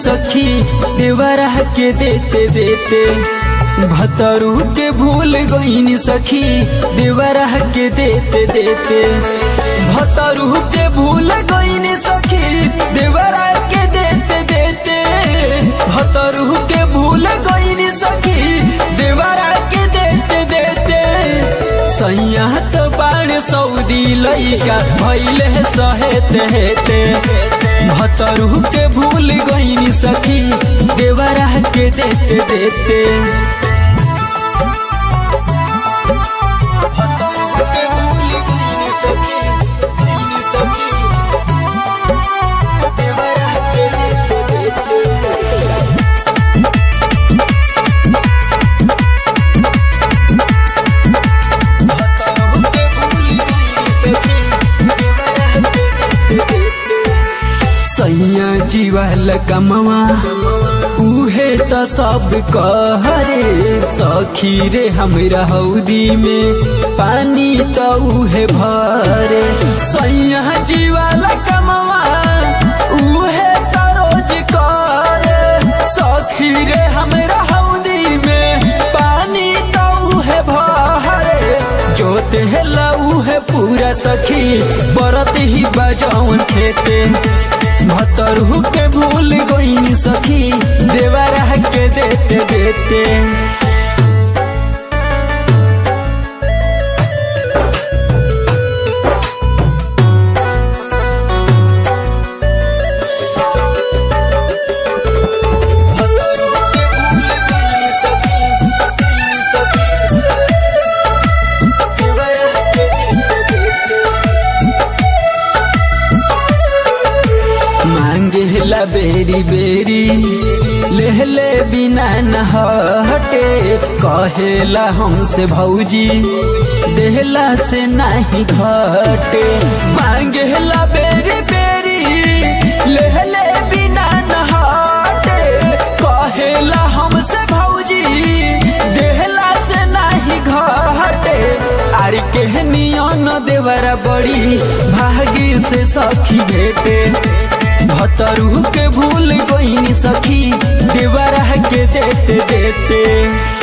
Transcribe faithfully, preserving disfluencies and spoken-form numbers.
सखी देवरा के देते देते भतरू के भूल गईनी सखी देवरा के देते देते भतरू के भूल गईनी सखी देवरा के देते देते भतरू के भूल गईनी सखी देवरा के देते देते सैया तो बाण सऊदी लइका भइले सहेते हेते भतरू के भूल गईनी सखी देवरा के देते देते सैया जीवाल कमवा उहे त सब कहरे सखी रे हमरा हौदी में पानी त उहे भरे सैया जीवाल कमवा उहे त रोज करे सखी रे हमरा हौदी में पानी त उहे भरे जोते हेला उहे पूरा सखी बरत ही बजावन खेते भतरू के भूल गईनी सखी देवरा के देते देते मांगेला बेरी बेरी लेहले बिना न हटे कहेला हमसे भौजी देहला से नहीं घटे मांगेला बेरी बेरी लेहले बिना न हटे कहेला हमसे भौजी देहला से नहीं घटे आर के नियन देवरा बड़ी भागी से सखी भेटे भतरू के भूल गईनी सखी देवरा के देते देते